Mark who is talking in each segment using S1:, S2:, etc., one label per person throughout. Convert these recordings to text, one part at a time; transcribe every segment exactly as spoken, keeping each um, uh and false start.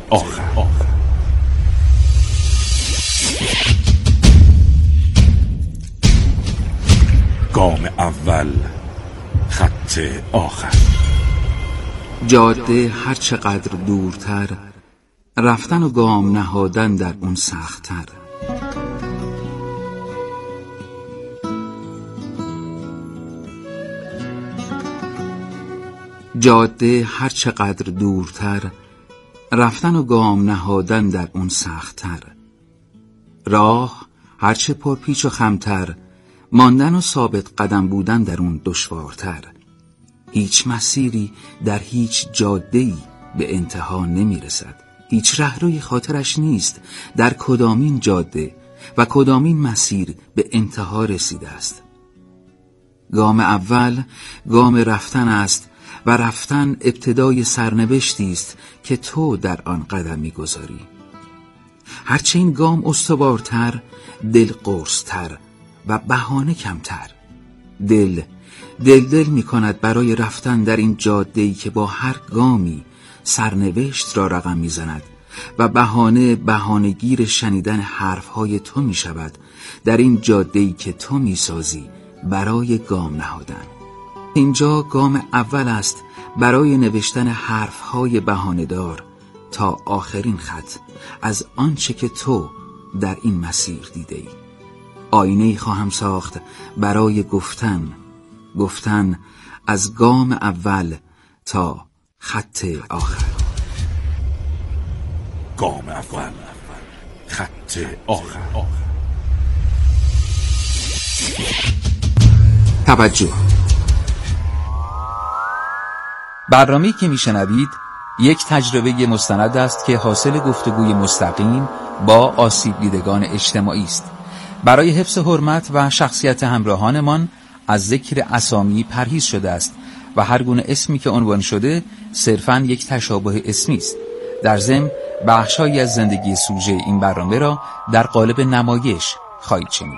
S1: آخر. گام اول، خط آخر.
S2: جاده هر چقدر دورتر، رفتن و گام نهادن در اون سخت‌تر. جاده هر چقدر دورتر، رفتن و گام نهادن در اون سخت‌تر. راه هر چه پرپیچ و خمتر، ماندن و ثابت قدم بودن در اون دشوارتر. هیچ مسیری در هیچ جاده‌ای به انتها نمیرسد. هیچ رهروی خاطرش نیست در کدامین جاده و کدامین مسیر به انتها رسیده است. گام اول گام رفتن است و رفتن ابتدای سرنوشتی است که تو در آن قدم می‌گذاری. هرچه این گام استوارتر، دل قرص‌تر و بهانه کمتر. دل دل دل می کند برای رفتن در این جاده‌ای که با هر گامی سرنوشت را رقم می زند و بهانه بهانه‌گیر شنیدن حرفهای تو می شود در این جاده‌ای که تو می سازی برای گام نهادن. اینجا گام اول است برای نوشتن حرفهای بهانه‌دار تا آخرین خط از آنچه که تو در این مسیر دیده‌ای. آینه‌ای خواهم ساخت برای گفتن گفتن از گام اول تا خط آخر.
S1: گام اول، خط آخر.
S2: توجه.
S3: برنامه‌ای که میشنوید یک تجربه مستند است که حاصل گفتگوی مستقیم با آسیب دیدگان اجتماعی است. برای حفظ حرمت و شخصیت همراهانمان از ذکر اسامی پرهیز شده است و هر گونه اسمی که عنوان شده صرفاً یک تشابه اسمی است. در ضمن بخش‌هایی از زندگی سوژه این برنامه را در قالب نمایش خواهید شنید.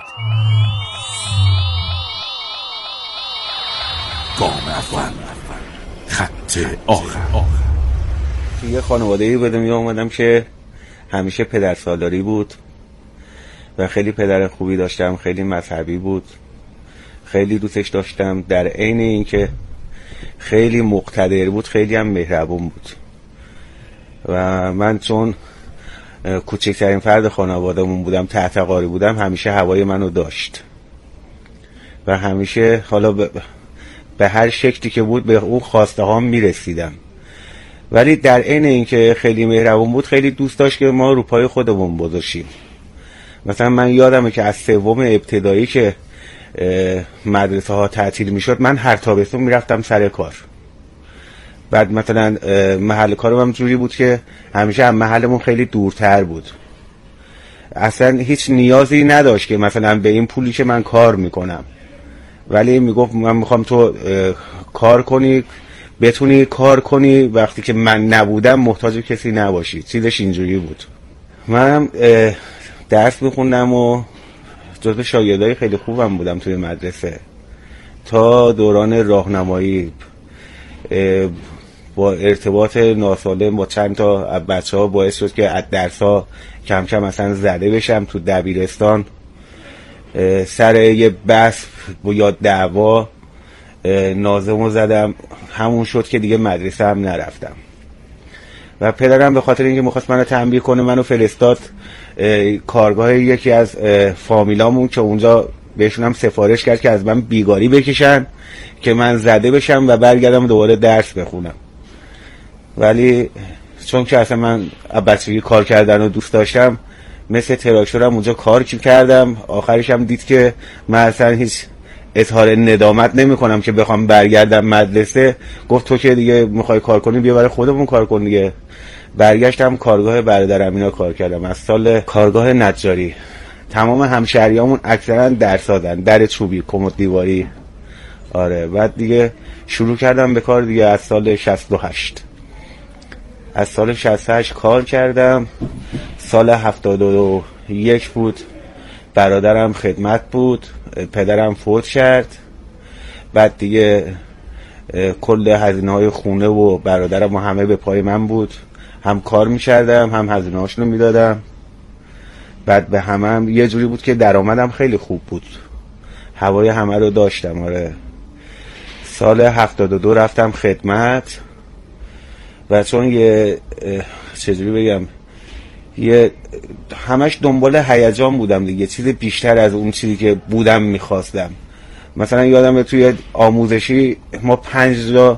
S1: گام اول، خط آخر.
S4: یه خانواده‌ای به دنیا اومدم که همیشه پدر سالاری بود و خیلی پدر خوبی داشتم. خیلی مذهبی بود، خیلی دوستش داشتم. در عین اینکه خیلی مقتدر بود، خیلی هم مهربون بود و من چون کوچکترین فرد خانواده‌مون بودم، تحت قاری بودم، همیشه هوای منو داشت و همیشه حالا به, به هر شکلی که بود به اون خواسته هام میرسیدم. ولی در عین اینکه خیلی مهربون بود، خیلی دوست داشت که ما رو پای خودمون بذاشیم. مثلا من یادمه که از سوم ابتدایی که مدرسه ها تعطیل میشد، من هر تابستون میرفتم سر کار. بعد مثلا محل کارم هم جوری بود که همیشه هم محلمون خیلی دورتر بود. اصلا هیچ نیازی نداشت که مثلا به این پولی که من کار میکنم، ولی میگفت من میخوام تو کار کنی، بتونی کار کنی وقتی که من نبودم محتاج کسی نباشی. چیزش اینجوری بود. منم درس میخوندم و جزو شاگردای خیلی خوبم بودم توی مدرسه تا دوران راهنمایی. با ارتباط ناسالم با چند تا بچه ها باعث شد که از درس ها کم کم مثلا زده بشم. تو دبیرستان سر یه بحث یا دعوا نازمو زدم، همون شد که دیگه مدرسه هم نرفتم و پدرم به خاطر اینکه میخواست منو تنبیه کنه منو فرستاد کارگاه یکی از فامیلامون که اونجا بهشون هم سفارش کرد که از من بیگاری بکشن که من زده بشم و برگردم دوباره درس بخونم. ولی چون که اصلا من بچگی کار کردن رو دوست داشتم، مثل تراکتورم اونجا کار کردم. آخرش هم دید که من اصلا هیچ اظهار ندامت نمی کنم که بخوام برگردم مدرسه. گفت تو که دیگه میخوای کار کنی بیا برای خودمون کار کن دیگه. برگشتم کارگاه برادرم اینا کار کردم از سال کارگاه نجاری. تمام همشهریامون اکثرا درسادن، در چوبی، کمد دیواری. آره بعد دیگه شروع کردم به کار دیگه از سال شصت و هشت. از سال شصت و هشت کار کردم. سال هفتاد و یک بود برادرم خدمت بود، پدرم فوت کرد. بعد دیگه کل هزینه‌های خونه و برادرم و همه به پای من بود. هم کار میکردم هم هزینه هاشونو میدادم. بعد به همه هم یه جوری بود که درآمدم خیلی خوب بود، هوای همه رو داشتم. آره سال هفتاد و دو رفتم خدمت و چون یه چجوری بگم یه همش دنبال هیجان بودم دیگه، چیز بیشتر از اون چیزی که بودم میخواستم. مثلا یادم توی آموزشی ما پنج تا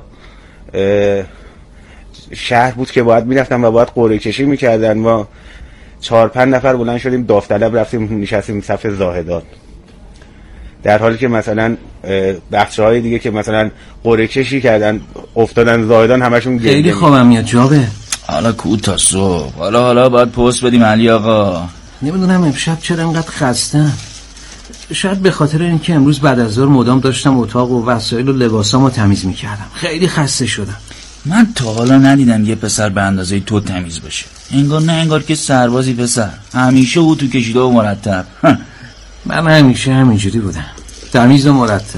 S4: شهر بود که باید میرفتم و باید قرعه کشی میکردن. ما چهار پنج نفر بلند شدیم داوطلب رفتیم نشستیم صف زاهدان، در حالی که مثلا بخشه‌های دیگه که مثلا قرعه کشی کردن افتادن زاهدان همشون گریه.
S2: خیلی خوابم میاد جابه.
S5: حالا کو تا صبح، حالا حالا باید پست بدیم علی آقا.
S2: نمیدونم امشب چرا انقدر خستم. شاید به خاطر اینکه امروز بعد از ظهر مدام داشتم اتاق و وسایل و لباسامو تمیز میکردم. خیلی خسته شدم.
S5: من تا حالا ندیدم یه پسر به اندازه تو تمیز باشه. انگار نه انگار که سربازی پسر، همیشه او تو کشیده و مرتب.
S2: من همیشه همینجوری بودم، تمیز و مرتب.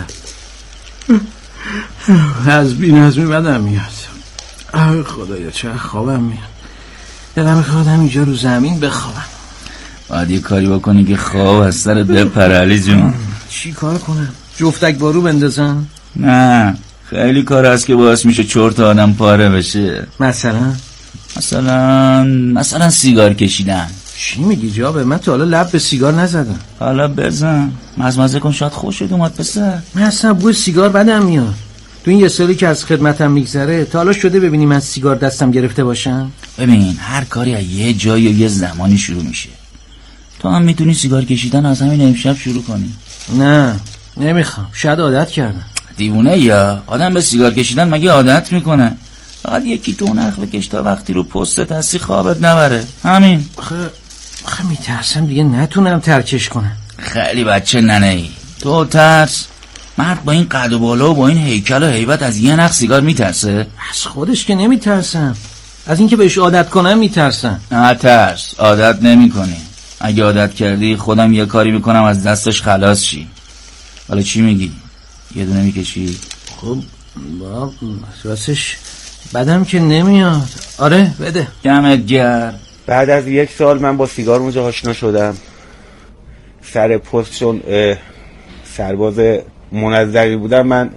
S2: از بی‌نظمی بدم میاد. آه خدایا چه خوابم میاد. دلم میخواد اینجا رو زمین بخوابم.
S5: باید یه کاری بکنی که خواب از سرت بپره علی جون.
S2: چی کار کنم؟ جفتک بارو بندازم؟
S5: نه خیلی کار هست که باعث میشه چرت آدم پاره بشه.
S2: مثلا؟
S5: مثلا مثلا سیگار کشیدن.
S2: چی میگی جابه؟ من تا حالا لب به سیگار نزدم.
S5: حالا بزن مزمزه کن، شاید خوشت اومد پسر.
S2: من اصلا بوی سیگار بدم میاد. تو این یه سالی که از خدمتم میگذره تا حالا شده ببینی من سیگار دستم گرفته باشم؟
S5: ببین هر کاری از یه جایی و یه زمانی شروع میشه. تو هم میتونی سیگار کشیدن از همین امشب شروع کنی.
S2: نه نمیخوام، شاید عادت کردم.
S5: دیوونه یا آدم به سیگار کشیدن مگه عادت میکنه؟ فقط یکی تو نخ بکش تا وقتی رو پستت هستی خوابت نبره، همین.
S2: آخه آخه میترسم دیگه نتونم ترکش کنم.
S5: خیلی بچه ننه ای تو. ترس؟ مرد با این قد و بالا و با این هیکل و هیبت از یه نخ سیگار میترسه؟
S2: از خودش که نمیترسم، از اینکه بهش عادت کنم میترسم.
S5: نه ترس، عادت نمی کنی. اگه عادت کردی خودم یه کاری میکنم از دستش خلاص شی. حالا چی میگی؟ یه دونه میکشی؟
S2: خب باب راستش بدم که نمیاد. آره بده.
S5: دمت گرم.
S4: بعد از یک سال من با سیگار اونجا آشنا شدم. سر پست چون سرباز منظمی بودم، من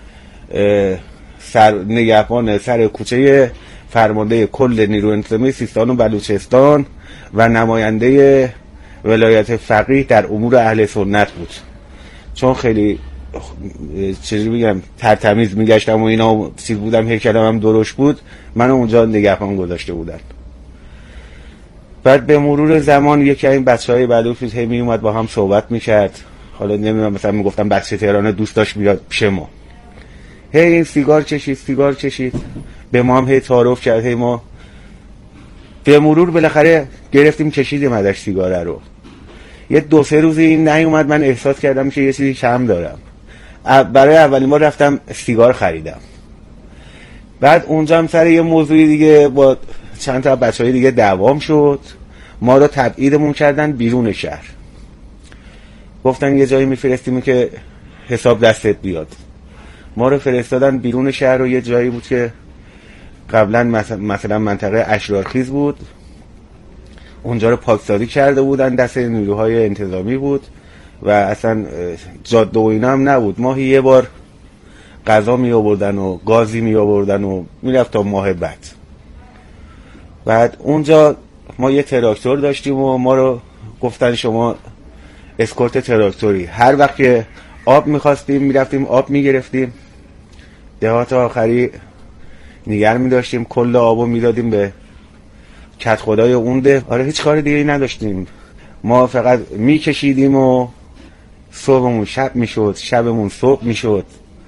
S4: سر نگهبان سر کوچه فرمانده کل نیرو انتظامی سیستان و بلوچستان و نماینده ولایت فقیه در امور اهل سنت بود. چون خیلی چجوری بگم ترتمیز میگشتم و اینا چیز بودم، هیکلم هم درشت بود، من اونجا نگهبان گذاشته بودن. بعد به مرور زمان یکی این بچهای بلوچ هی می اومد با هم صحبت میکرد. حالا نمیدونم مثلا میگفتم بچه تهران دوست داشت بیاد پیش ما، هی این سیگار کشید سیگار کشید، به ما هم هی تعارف کرد. هی ما به مرور بالاخره گرفتیم کشیدیم ازش سیگاره رو. یه دو سه روزی این نیومد، من احساس کردم که یه چیزی کم دارم. برای اولین بار رفتم سیگار خریدم. بعد اونجا هم سر یه موضوعی دیگه با چند تا بچهای دیگه دعوام شد. ما رو تبعیدمون کردن بیرون شهر، گفتن یه جایی میفرستیم که حساب دستت بیاد. ما رو فرستادن بیرون شهر و یه جایی بود که قبلا مثلا منطقه اشرارخیز بود، اونجا رو پاکسازی کرده بودن، دست نیروهای انتظامی بود و اصلا جاده و اینا هم نبود. ماهی یه بار غذا می آوردن و گازی می آوردن و میرفت تا ماه بعد. بعد اونجا ما یه تراکتور داشتیم و ما رو گفتن شما اسکورت تراکتوری، هر وقت که آب میخواستیم میرفتیم آب میگرفتیم، دهات آخری نگر میداشتیم، کل آبو میدادیم به کت خدای اون ده. آره هیچ کار دیگه نداشتیم، ما فقط میکشیدیم و صبحمون شب میشد، شبمون صبح میشد.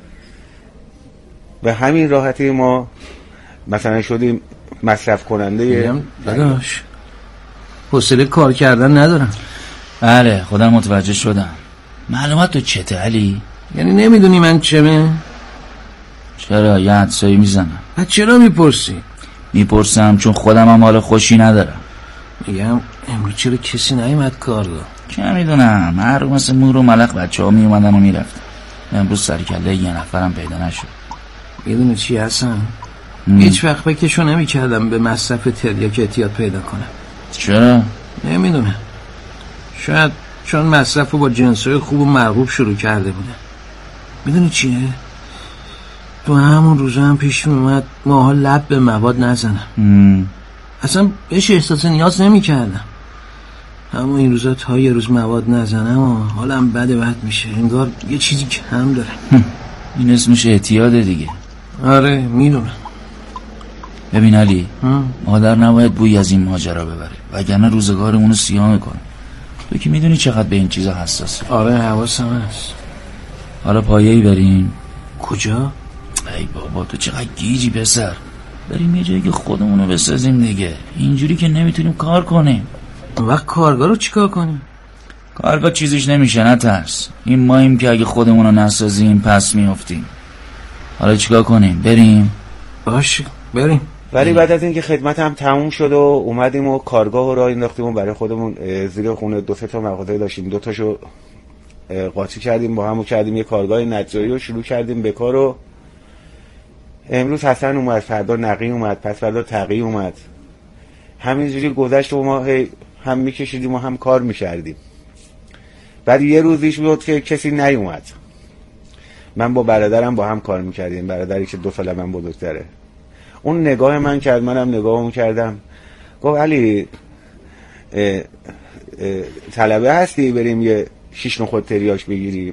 S4: به همین راحتی ما مثلا شدیم مصرف کننده.
S2: داداش حوصله کار کردن ندارم.
S5: بله خودم متوجه شدم. معلومات تو چته علی؟
S2: یعنی نمیدونی من چمه؟
S5: چرا یه حدسایی میزنم.
S2: چرا میپرسی؟
S5: میپرسم چون خودم هم حال خوشی ندارم.
S2: میگم امروز چرا کسی نیومد کارگاه؟
S5: چه میدونم، هر رو مثل مور و ملخ بچه ها میومدن و میرفتن. امروز سرکله یه نفرم پیدا نشد.
S2: میدونی چی هستن؟
S6: هیچ وقت فکرشو نمی کردم به مصرف تریاک اعتیاد پیدا کنم.
S5: چرا؟
S6: نمیدونم، شاید چون مصرف رو با جنسای خوب و مرغوب شروع کرده بودم. میدونی چیه؟ تو همون روزا هم پیش اومد ماها لب به مواد نزنم.
S5: مم.
S6: اصلا بهش احساس نیاز نمی کردم. اما این روزا تا یه روز مواد نزنم و حالم بده بد میشه، انگار یه چیزی کم داره.
S5: این اسمش اعتیاده دیگه.
S6: آره میدونم.
S5: ببین علی، مادر نباید بوی از این ماجرا ببره وگرنه روزگارمونو سیاه میکنه. تو که میدونی چقدر به این چیزا حساسه.
S6: آره حواسم هست.
S5: حالا پایه‌ای بریم.
S6: کجا؟
S5: ای بابا تو چقدر گیجی پسر. بریم یه جایی که خودمونو بسازیم دیگه. اینجوری که نمیتونیم کار کنیم.
S6: وقت کارگاه رو چیکار کنیم؟
S5: کارگاه چیزیش نمیشه، نترس. این ماییم که اگه خودمونو نسازیم پس میافتیم. حالا چیکار کنیم؟ بریم؟
S6: باشه بریم.
S4: ولی بعد از اینکه خدمت هم تموم شد و اومدیم و کارگاه رو راه انداختیم و برای خودمون زیر خونه دو سه تا مغازه داشتیم، دو تاشو قاطی کردیم با هم و کردیم یه کارگاه نجاری رو شروع کردیم به کار. و امروز حسن اومد، فردا نقی اومد، پس فردا تقی اومد. همینجوری گذشت و ما هم میکشیدیم و هم کار میکردیم. بعد یه روزیش بود که کسی نیومد. من با برادرم با هم کار میکردیم، برادری که دو سال من بزرگتره. اون نگاه من کرد، منم نگاهمون کردم. گفت علی اه اه طلبه هستی بریم یه شیش نخود تریاک بگیریم؟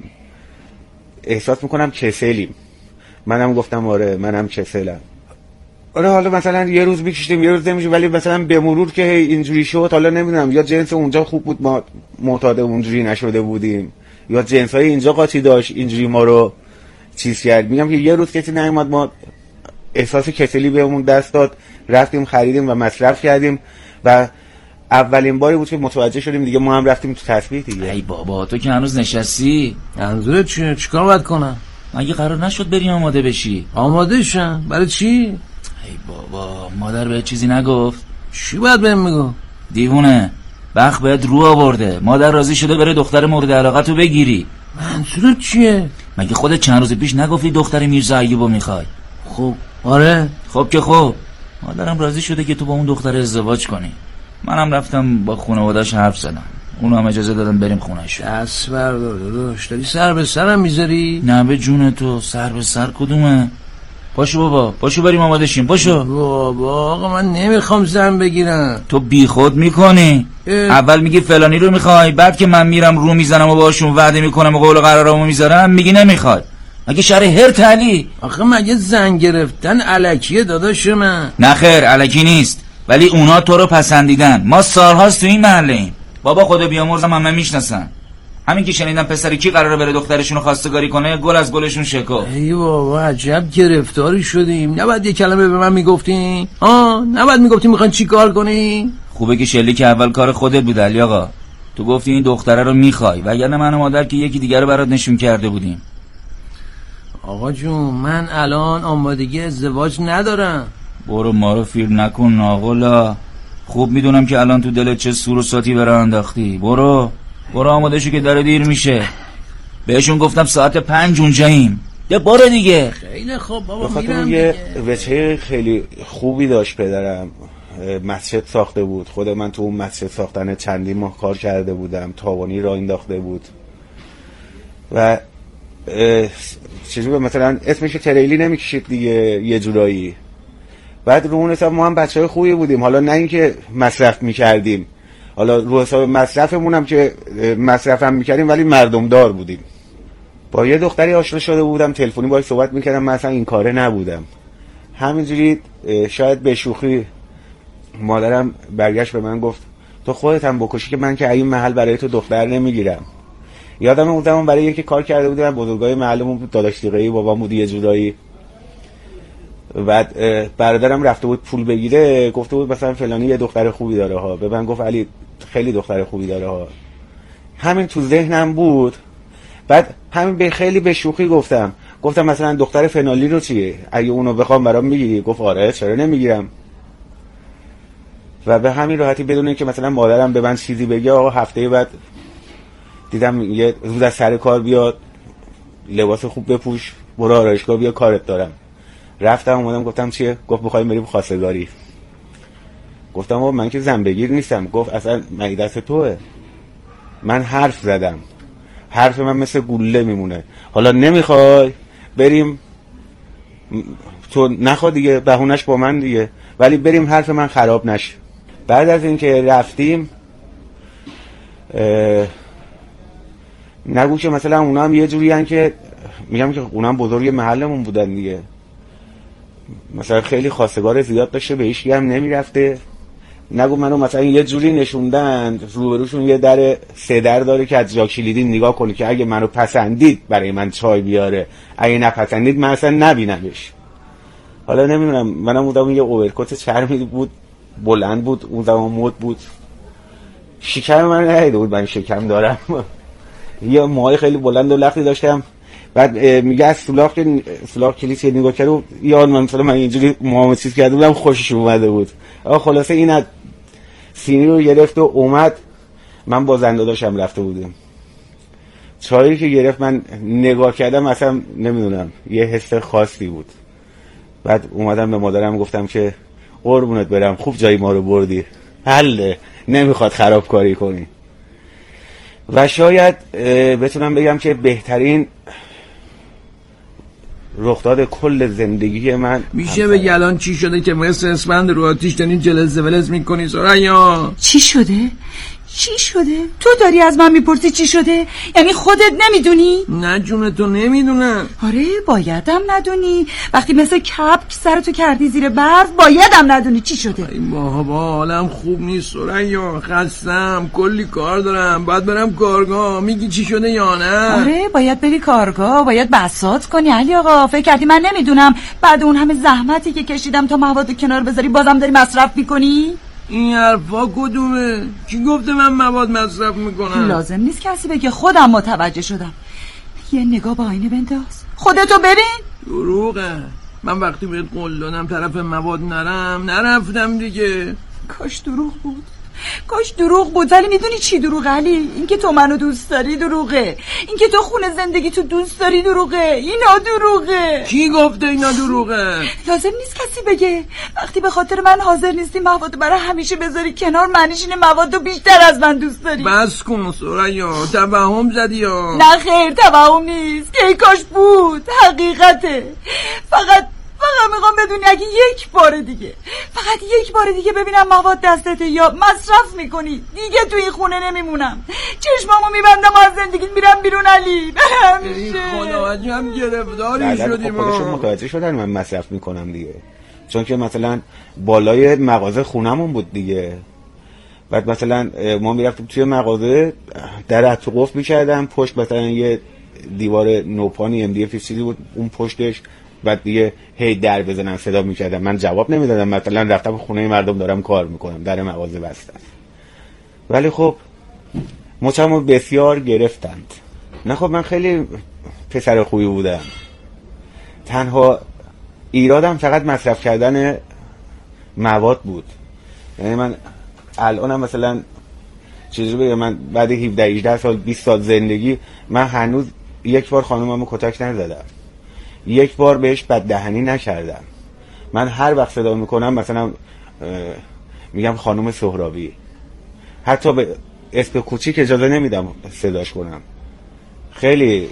S4: احساس میکنم کسلیم. منم گفتم آره منم کسلم. آره حالا مثلا یه روز بکشتیم یه روز نمیشه، ولی مثلا به مرور که اینجوری شد، حالا نمیدونم یا جنس اونجا خوب بود ما معتاد اونجوری نشده بودیم، یا جنسای اینجا قاطی داشت اینجوری ما رو چیز کرد. میگم که یه روز کسی نیومد، ما احساس کسلی بهمون دست داد، رفتیم خریدیم و مصرف کردیم و اولین باری بود که متوجه شدیم دیگه ما هم رفتیم تو تسبیح دیگه.
S5: ای بابا تو که هنوز نشستی.
S6: منظورت چیه؟ چیکار باید کنم؟
S5: مگه قرار نشد بریم آماده بشی؟
S6: آماده شم؟ برای چی؟
S5: ای بابا مادر بهت چیزی نگفت؟
S6: چی باید بهم میگو؟
S5: دیوونه، وقت بهت رو آورده، مادر راضی شده بره دختر مورد علاقتو بگیری.
S6: منظورت چیه؟
S5: مگه خودت چند روز پیش نگفتی دختر میرزا ایوبو میخوای؟
S6: خب آره.
S5: خب که خب مادرم راضی شده که تو با اون دختر ازدواج کنی. منم رفتم با خانواده‌اش حرف زدم، اونو هم اجازه دادم بریم خونه‌ش.
S6: دست بردار داداش، داری سر به سرم میذاری؟
S5: نه به جون تو، سر به سر کدومه؟ پاشو بابا، پاشو بریم آماده شیم، پاشو.
S6: بابا آقا من نمیخوام زن بگیرم.
S5: تو بی خود میکنی. اه. اول میگی فلانی رو میخوای، بعد که من میرم رو میزنم و باشون وعده میکنم و قول و قرارامو میذارم میگی نمیخوای. مگه شر هرت علی؟
S6: آخه مگه زن گرفتن الکیه داداش من؟
S5: نه خیر الکی نیست، ولی اونا تو رو پسندیدن. ما سالهاست تو این محله ایم. بابا خدا بیامرزم همه میشناسن. همین که شنیدم پسری کی قراره بره دخترشونو خواستگاری کنه گل از گلشون شکو.
S6: ای بابا عجب گرفتاری شدیم. نباید یه کلمه به من میگفتین؟ آه نباید میگفتین میخوان چی کار کنی؟
S5: خوبه که شلی که اول کار خودت بود علی آقا. تو گفتی این دختره رو میخوای، وگرنه من و مادر که یکی دیگه رو برات نشون کرده بودیم.
S6: آقا جون من الان آمادگی ازدواج ندارم.
S5: برو ما رو فیل نکن ناقلا. خوب میدونم که الان تو دلت چه سور و ساتی برای انداختی. برو برو آماده شو که داره دیر میشه. بهشون گفتم ساعت پنج اونجاییم. یه بار دیگه.
S6: خیلی خوب بابا
S4: بخاطر
S6: میرم
S4: یه
S6: دیگه.
S4: وجهه خیلی خوبی داشت پدرم. مسجد ساخته بود، خود من تو اون مسجد ساختن چندین ماه کار کرده بودم، تاوانی را انداخته بود و چیزی به مثلا اسمش تریلی نمیکشید دیگه یه جورایی. بعد رو اون حساب ما هم بچه های خوبی بودیم، حالا نه اینکه مصرف میکردیم، حالا رو حساب مصرفمون هم که مصرف هم میکردیم ولی مردم دار بودیم. با یه دختری آشنا شده بودم، تلفنی باهاش صحبت میکردم، من اصلا این کاره نبودم، همینجوری شاید به شوخی مادرم برگشت به من گفت تو خودت هم بکشی که من که این محل برای تو دختر نمیگیرم. یادم اون زمان برای یکی کار کرده بودم، بزرگای محلمون بود، داداش دیگه‌ای بابام بود یه جورایی. بعد برادرم رفته بود پول بگیره، گفته بود مثلا فلانی یه دختر خوبی داره ها، به من گفت علی خیلی دختر خوبی داره ها. همین تو ذهنم بود. بعد همین به خیلی به شوخی گفتم گفتم مثلا دختر فنالی رو چیه، اگه اونو بخوام برام میگیری؟ گفت آره چرا نمیگیرم. و به همین راحتی بدون اینکه مثلا مادرم به من چیزی بگه، آقا هفته بعد دیدم یه روز از سر کار بیاد، لباس خوب بپوش، برو آرایشگاه بیا کارت دارم. رفتم اومدم گفتم چیه؟ گفت می‌خوایم بریم خواستگاری. گفتم آقا من که زنبگیر نیستم. گفت اصلا من دست توئه. من حرف زدم، حرف من مثل گوله میمونه. حالا نمیخوای بریم تو نخوا دیگه، بهونش با من دیگه، ولی بریم حرف من خراب نشه. بعد از اینکه رفتیم نگو که مثلا اونا هم یه جوری هن که میگم که اونا هم بزرگ محلمون بودن دیگه، مثلا خیلی خواستگار زیاد داشته به هیچکی هم نمیرفته. نگو منو مثلا یه جوری نشوندن روبروشون یه در سه در داره که از جا کلیدی نگاه کنی که اگه منو پسندید برای من چای بیاره، اگه نپسندید من اصلا نبینمش. حالا نمیدونم، منم بودم یه اوورکوت چرمی بود بلند بود اون زمان مد بود، شکم من ندیده بود من شکم دارم یه موهای خیلی بلند و لختی داشتم. بعد میگه از سولاخ که سولاخ کلیس نگاه کرد و یاد من مثلا من اینجوری موامو چیز کرده بودم خوشش اومده بود. آقا خلاصه این از سینی رو گرفت و اومد، من با زنده داشتم رفته بودیم. چایی که گرفت من نگاه کردم اصلا نمیدونم یه حس خاصی بود. بعد اومدم به مادرم گفتم که قربونت برم خوب جای ما رو بردی، حله نمیخواد خراب کاری کنی. و شاید بتونم بگم که بهترین رخداد کل زندگی من
S6: میشه بگی الان چی شده که مثل اسفند رو آتیش دارین جلز ولز میکنی سریا؟
S7: چی شده؟ چی شده؟ تو داری از من میپرسی چی شده؟ یعنی خودت نمیدونی؟
S6: نه جون تو نمیدونم.
S7: آره بایدم ندونی، وقتی مثل کپک سرتو کردی زیر برف بایدم ندونی چی شده.
S6: ای بابا حالم خوب نیست سریا، خستم، کلی کار دارم، باید برم کارگاه. میگی چی شده یا نه؟
S7: آره باید بری کارگاه، باید بساط کنی. علی آقا فکر کردی من نمیدونم بعد اون همه زحمتی که کشیدم تا مواد کنار بذاری بازم داری مصرف میکنی؟
S6: این حرفا کدومه؟ کی گفته من مواد مصرف میکنم؟
S7: لازم نیست کسی بگه، خودم متوجه شدم. یه نگاه با آینه بنداز، خودتو ببین.
S6: دروغه، من وقتی بهت قول دادم طرف مواد نرم نرفتم دیگه.
S7: کاش دروغ بود، کاش دروغ بود. ولی میدونی چی دروغه علی؟ اینکه تو منو دوست داری دروغه، اینکه تو خونه زندگی تو دوست داری دروغه. اینا دروغه.
S6: کی گفته اینا دروغه؟
S7: لازم نیست کسی بگه. وقتی به خاطر من حاضر نیستی مواد برای همیشه بذاری کنار، معنیش اینه مواد رو بیشتر از من دوست داری.
S6: بس کن سریا، توهم زدی یا؟
S7: نه خیر توهم نیست، که کاش بود، حقیقته. فقط فقط میخوام بدونی اگه یک بار دیگه، فقط یک بار دیگه ببینم مواد دستته یا مصرف میکنی، دیگه تو این خونه نمیمونم. چشمامو میبندم و از زندگی میرم بیرون علی.
S6: این خدا عجب گرفتاری شدیم.
S4: خودشون متوجه شدن من مصرف میکنم دیگه، چون که مثلا بالای مغازه خونمون بود دیگه. بعد مثلا ما میرفتیم توی مغازه، در تو قفل میکردم، پشت مثلا یه دیوار نوپانی ام دی اف چیزی بود اون پشتش، بعد دیگه هی در بزنن صدا میکردم، من جواب نمیدادم. مثلا رفتم خونه مردم دارم کار میکنم، در مغازه بستن. ولی خب مچمو بسیار گرفتند. نه خب من خیلی پسر خوبی بودم، تنها ایرادم فقط مصرف کردن مواد بود. یعنی من الانم مثلا چیزی بگم، من بعد هفده هجده سال بیست سال زندگی من هنوز یک بار خانوممو کتک نزدم، یک بار بهش بددهنی نکردم. من هر وقت صدا میکنم مثلا میگم خانم سهرابی، حتی به اسم کوچیک اجازه نمیدم صداش کنم. خیلی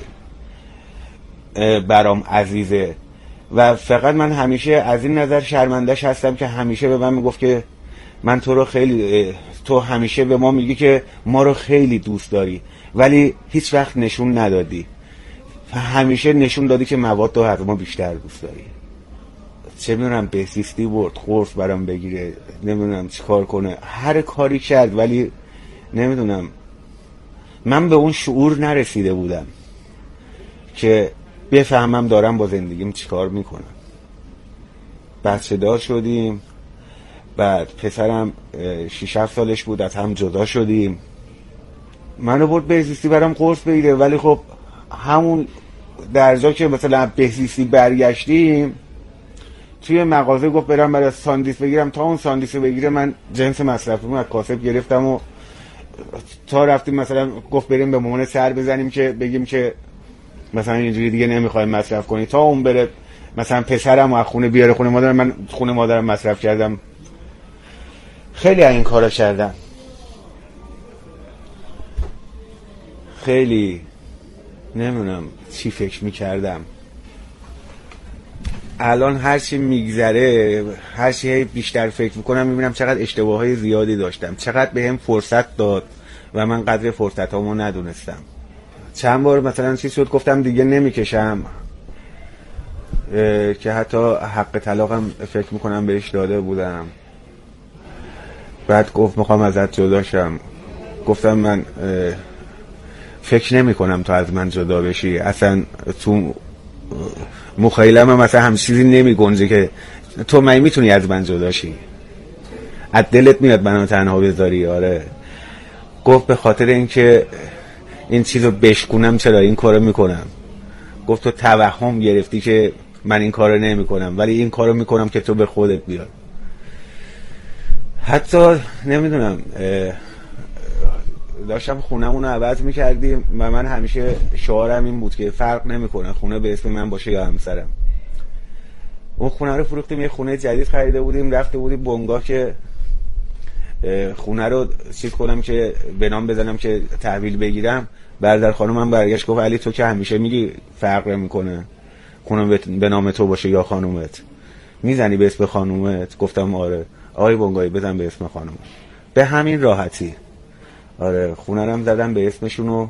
S4: برام عزیزه و فقط من همیشه از این نظر شرمندهش هستم که همیشه به من میگفت که من تو رو خیلی، تو همیشه به ما میگی که ما رو خیلی دوست داری ولی هیچ وقت نشون ندادی، همیشه نشون دادی که مواد تو از ما بیشتر دوست داری. چه میدونم بهزیستی برد، قرص برام بگیره، نمیدونم چی کار کنه، هر کاری کرد ولی نمیدونم من به اون شعور نرسیده بودم که بفهمم دارم با زندگیم چی کار میکنم. بچه دار شدیم، بعد پسرم شش هفت سالش بود از هم جدا شدیم. منو برد بهزیستی برام قرص بگیره، ولی خب همون درجا که مثلا بهزیستی برگشتیم توی مغازه گفت برم برای ساندویچ بگیرم، تا اون ساندویچ بگیره من جنس مصرفیمو از کاسب گرفتم و تا رفتیم مثلا گفت بریم به مامان سر بزنیم که بگیم که مثلا اینجوری دیگه نمیخوایم مصرف کنی، تا اون بره مثلا پسرم از خونه بیاره خونه مادرم، من خونه مادرم مصرف کردم. خیلی این کارا کردم، خیلی نمیدونم چی فکر میکردم. الان هر چی میگذره، هر چی بیشتر فکر میکنم میبینم چقدر اشتباههای زیادی داشتم، چقدر بهم فرصت داد و من قدر فرصتامو ندونستم. چند بار مثلا چیز شد گفتم دیگه نمیکشم، که حتی حق طلاقم فکر میکنم بهش داده بودم. بعد گفت میخوام ازت جدا شم. گفتم من فکر نمی کنم تو از من جدا بشی، اصلا تو مخیلم هم مثلا هم چیزی نمی گنجه که تو من میتونی از من جدا شی، از دلت میاد منو تنها بذاری. آره. گفت به خاطر اینکه این چیزو بشکنم چرا این کارو میکنم. گفت تو توهم گرفتی که من این کارو نمی کنم، ولی این کارو میکنم که تو به خودت بیاد. حتی نمیدونم داشتم خونمون رو عوض میکردیم و من همیشه شعارم این بود که فرق نمیکنه خونه به اسم من باشه یا همسرم. اون خونه رو فروختیم، یه خونه جدید خریده بودیم، رفته بودیم بنگاه که خونه رو چیز کنم که به نام بزنم که تحویل بگیرم. برادر خانومم برگشت گفت علی تو که همیشه میگی فرق نمیکنه خونه به نام تو باشه یا خانومت، میزنی به اسم خانومت؟ گفتم آره. آقای بنگاهی بزن به اسم خانومت. به همین راحتی. آره. خونه رو هم زدم به اسمشون و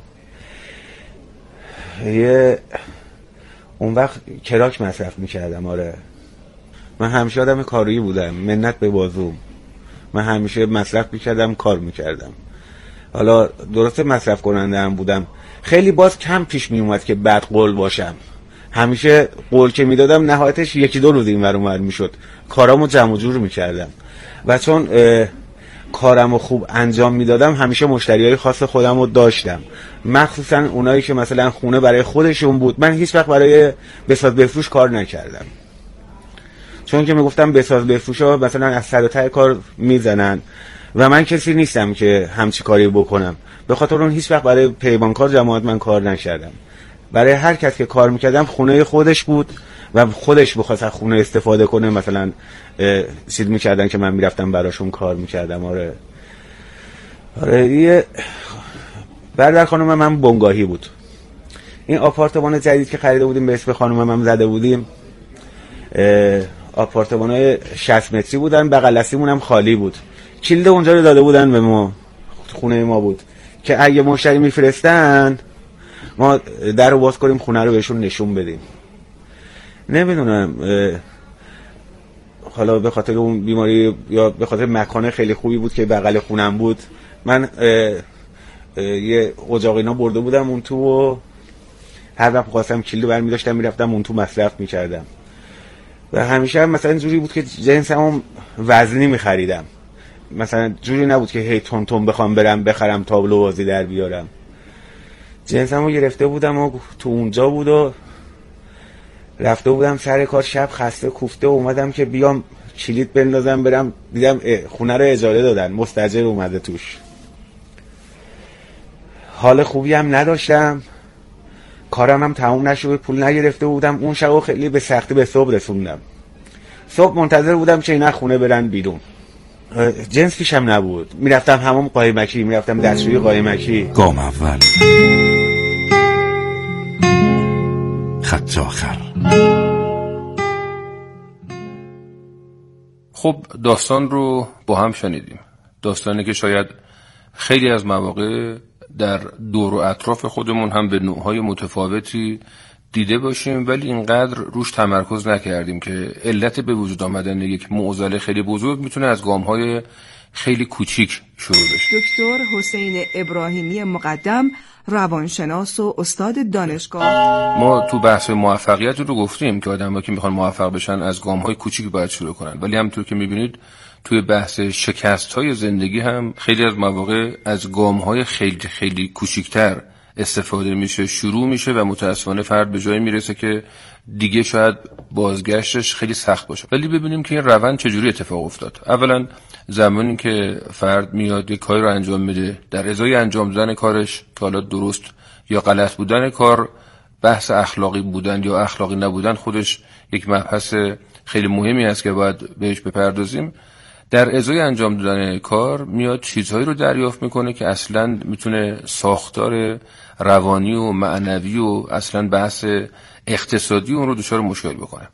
S4: یه اون وقت کراک مصرف میکردم. آره. من همیشه آدم کاری بودم، منت به بازوم. من همیشه مصرف میکردم، کار میکردم. حالا درست مصرف کننده هم بودم، خیلی باز کم پیش میومد که بد قول باشم. همیشه قول که میدادم نهایتش یکی دو روز این ور اون ور میشد. کارامو جمع و جور میکردم و چون کارمو خوب انجام میدادم همیشه مشتریای خاص خودمو داشتم، مخصوصا اونایی که مثلا خونه برای خودشون بود. من هیچ وقت برای بساز بفروش کار نکردم، چون که میگفتم بساز بفروشا مثلا از سر و ته کار میزنن و من کسی نیستم که همچی کاری بکنم. به خاطر اون هیچ وقت برای پیمانکار جماعت من کار نکردم. برای هر کس که کار میکردم خونه خودش بود و خودش بخواست از خونه استفاده کنه مثلا چیز میکردن که من میرفتم براشون کار میکردم. آره. آره. یه برادر خانومم من بنگاهی بود. این آپارتمان جدید که خریده بودیم به اسم خانومم هم زده بودیم، آپارتمانای شصت متری بودن، بغل دستیمون هم خالی بود. کلید اونجا رو داده بودن به ما، خونه ما بود که اگه مشتری میفرستن ما در رو باز کنیم خونه رو بهشون نشون بدیم. نمیدونم حالا به خاطر اون بیماری یا به خاطر مکان خیلی خوبی بود که بغل خونم بود، من اه اه یه اجاق اینا برده بودم اون تو و هر وقت خواستم کلید برمی داشتم میرفتم اون تو مصرف میکردم و همیشه هم مثلا جوری بود که جنسمو وزنی میخریدم، مثلا جوری نبود که هی تون تون بخوام برم بخرم تابلو بازی در بیارم. جنسمو گرفته بودم و تو اونجا بود و رفته بودم سر کار، شب خسته کوفته اومدم که بیام کلید بندازم برم، دیدم خونه رو اجاره دادن، مستاجر اومده توش. حال خوبی هم نداشتم، کارم هم تموم نشد، پول نگرفته بودم. اون شب خیلی به سختی به صبح رسوندم. صبح منتظر بودم که اینا خونه برن بیرون. جنس پیشم نبود، میرفتم همون قایمکی، میرفتم دستشویی قایمکی.
S1: گام اول، خط آخر.
S8: خب داستان رو با هم شنیدیم، داستانی که شاید خیلی از مواقع در دور و اطراف خودمون هم به نوعهای متفاوتی دیده باشیم، ولی اینقدر روش تمرکز نکردیم که علت به وجود آمدن یک معضل خیلی بزرگ میتونه از گام‌های خیلی کوچیک شروع بشه.
S9: دکتر حسین ابراهیمی مقدم، روانشناس و استاد دانشگاه.
S8: ما تو بحث موفقیت رو گفتیم که آدم‌ها که میخوان موفق بشن از گام‌های کوچیک باید شروع کنن، ولی همونطور که میبینید توی بحث شکست‌های زندگی هم خیلی از مواقع از گام‌های خیلی خیلی کوچیک‌تر استفاده میشه، شروع میشه و متاسفانه فرد به جایی میرسه که دیگه شاید بازگشتش خیلی سخت باشه. ولی ببینیم که این روند چجوری اتفاق افتاد. اولا زمانی که فرد میاد یک کاری رو انجام میده، در ازای انجام دادن کارش که حالا درست یا غلط بودن کار، بحث اخلاقی بودن یا اخلاقی نبودن خودش یک مبحث خیلی مهمی است که باید بهش بپردازیم. در ازای انجام دادن کار میاد چیزهایی رو دریافت میکنه که اصلا میتونه ساختار روانی و معنوی و اصلا بحث اقتصادی اون رو دچار مشکل بکنه.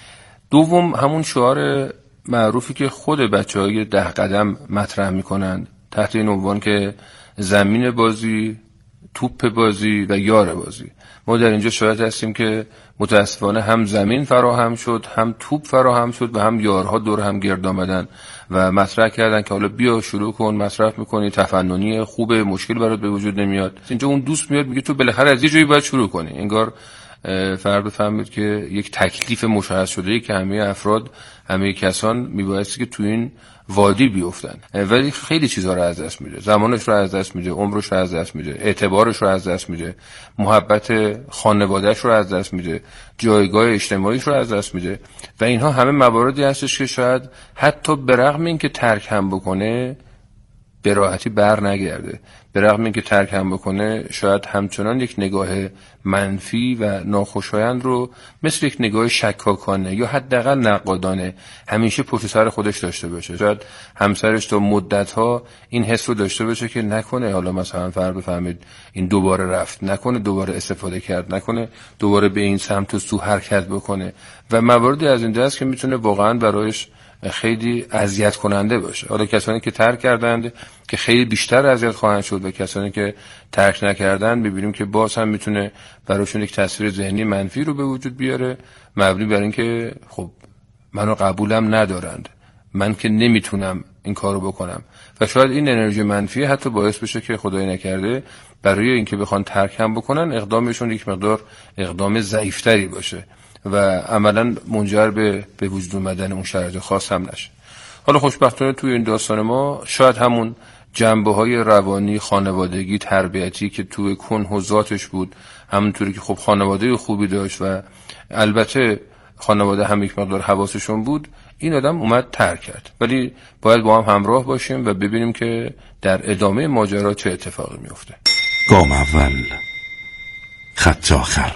S8: دوم همون شعار معروفی که خود بچهای ده قدم مطرح میکنند تحت این عنوان که زمین بازی، توپ بازی و یار بازی. ما در اینجا شاهد هستیم که متاسفانه هم زمین فراهم شد، هم توپ فراهم شد و هم یارها دور هم گرد آمدن و مطرح کردن که حالا بیا شروع کن، مصرف میکنی، تفننی خوبه، مشکل برات به وجود نمیاد. اینجا اون دوست میاد میگه تو بالاخره از یه جایی باید شروع کنی. انگار فرد بفهمید که یک تکلیف مشخص شده که همه افراد، همه کسان میبایستی که تو این وادی بیفتن، ولی خیلی چیزها رو از دست میده. زمانش رو از دست میده، عمرش رو از دست میده، اعتبارش رو از دست میده، محبت خانواده‌اش رو از دست میده، جایگاه اجتماعیش رو از دست میده و اینها همه مواردی هستش که شاید حتی برغم این که ترک هم بکنه به راحتی بر نگرده، برغم این که ترک هم بکنه شاید همچنان یک نگاه منفی و ناخوشایند رو مثل یک نگاه شکاکانه یا حداقل نقادانه همیشه پشت سر خودش داشته باشه. شاید همسرش تا مدت‌ها این حس رو داشته باشه که نکنه حالا مثلا فرد بفهمید این دوباره رفت، نکنه دوباره استفاده کرد، نکنه دوباره به این سمت و سو حرکت بکنه و مواردی از این دست که میتونه واقعا برایش خیلی اذیت کننده باشه. حالا کسانی که ترک کردند که خیلی بیشتر اذیت خواهند شد و کسانی که ترک نکردند می‌بینیم که باز هم میتونه براشون یک تصویر ذهنی منفی رو به وجود بیاره مبنی بر اینکه خب منو قبولم ندارند، من که نمیتونم این کارو بکنم و شاید این انرژی منفی حتی باعث بشه که خدای نکرده برای اینکه بخوان ترک هم بکنن اقدامشون یک مقدار اقدام ضعیف‌تری باشه و عملاً منجر به به وجود اومدن اون شرایط خاص هم نشه. حالا خوشبختانه توی این داستان ما شاید همون جنبه‌های روانی، خانوادگی، تربیتی که توی کنه و ذاتش بود، همونطوری که خب خانواده خوبی داشت و البته خانواده هم یک مقدار حواسشون بود، این آدم اومد ترک کرد. ولی باید با هم همراه باشیم و ببینیم که در ادامه ماجرا چه اتفاقی میفته.
S1: گام اول، خط آخر.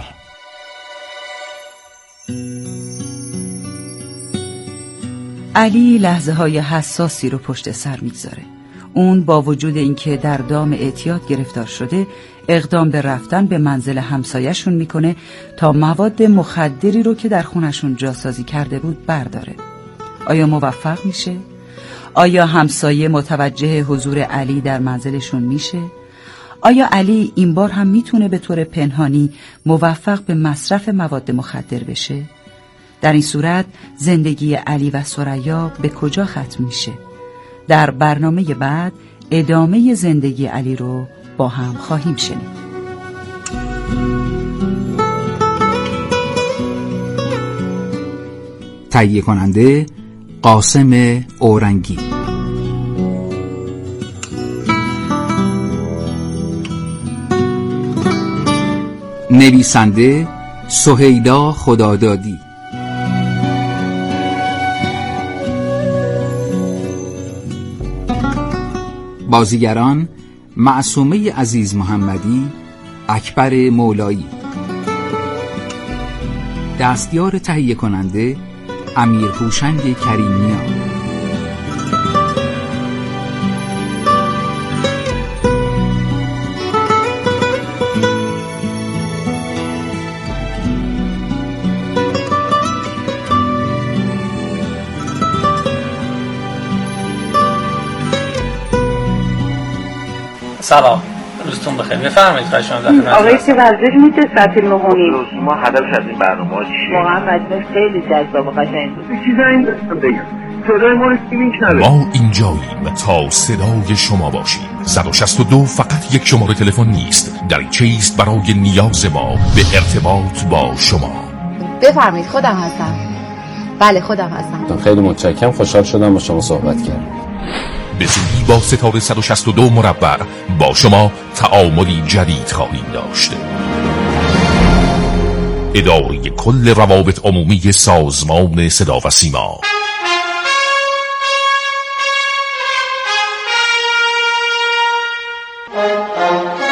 S10: علی لحظه های حساسی رو پشت سر میگذاره. اون با وجود اینکه در دام اعتیاد گرفتار شده اقدام به رفتن به منزل همسایه‌شون میکنه تا مواد مخدری رو که در خونشون جاسازی کرده بود برداره. آیا موفق میشه؟ آیا همسایه متوجه حضور علی در منزلشون میشه؟ آیا علی این بار هم میتونه به طور پنهانی موفق به مصرف مواد مخدر بشه؟ در این صورت زندگی علی و ثریا به کجا ختم میشه؟ در برنامه بعد ادامه زندگی علی رو با هم خواهیم شنید.
S2: تهیه کننده قاسم اورنگی، نویسنده سهیلا خدادادی، بازیگران معصومه عزیز محمدی، اکبر مولایی، دستیار تهیه کننده امیر هوشنگ کریمیا.
S11: سلام، روزتون بخیر. بفرمایید خواهش می‌کنم.
S12: آقای که ورزش میده ساعت نهونی.
S11: ما هدفش از این برنامه چیه؟
S12: واقعا مجموعه خیلی جذاب و قشنگ بود.
S11: چیزایی داشتم بگم. صدای ما رو کی میشنوه؟
S13: ما اینجاییم تا صدای شما باشیم. صد و شصت و دو فقط یک شماره تلفن نیست، دریچه است برای نیاز ما به ارتباط با شما.
S14: بفرمایید، خودم هستم. بله خودم هستم.
S15: خیلی متشکرم، خوشحال شدم با شما صحبت کردم.
S13: به زودی با ستاره صد و شصت و دو مربع با شما تعاملی جدید خواهیم داشت. اداره کل روابط عمومی سازمان صدا و سیما.